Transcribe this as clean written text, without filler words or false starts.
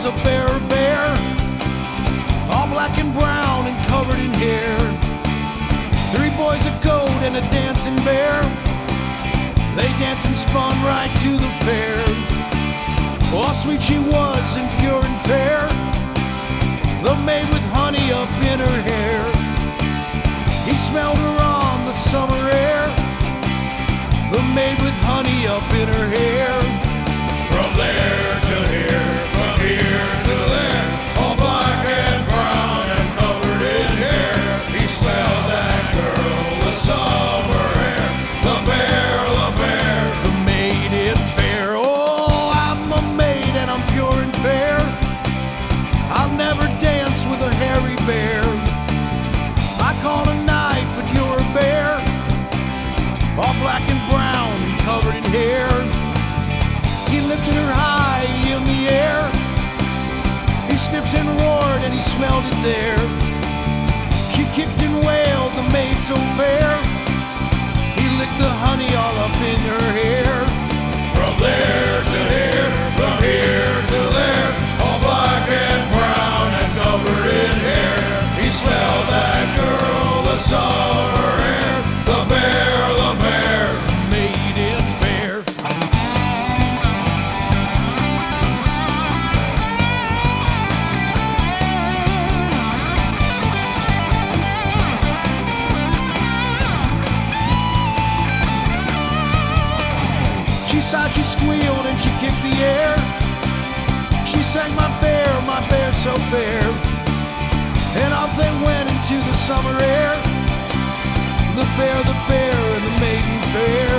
was a bear, all black and brown and covered in hair. 3 boys, a goat, and a dancing bear. They danced and spun right to the fair. Oh, sweet she was and pure and fair, the maid with honey up in her hair. He smelled her on the summer air, the maid with honey up in her hair. From there to here, from here to there, all black and brown and covered in hair. He smelled that girl, the summer air, the bear, the maid in fair. Oh, I'm a maid and I'm pure and fair. I'll never dance with a hairy bear. I call a night, but you're a bear, all black and brown and covered in hair. He lifted her high in the air. He sniffed and roared and he smelled it there. She kicked and wailed, the maid so fair. He licked the honey all up in her hair. From there to here, from here to there, all black and brown and covered in hair. He smelled that girl, the summer air, the bear, maid in fair. She sighed, she squealed, and she kicked the air. She sang, my bear so fair. And off they went into the summer air, the bear, and the maiden fair.